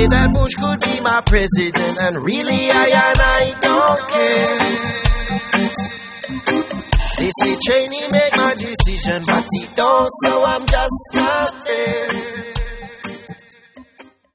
say that Bush could be my president, and really I don't care. They say Cheney make my decision, but he don't, so I'm just not there.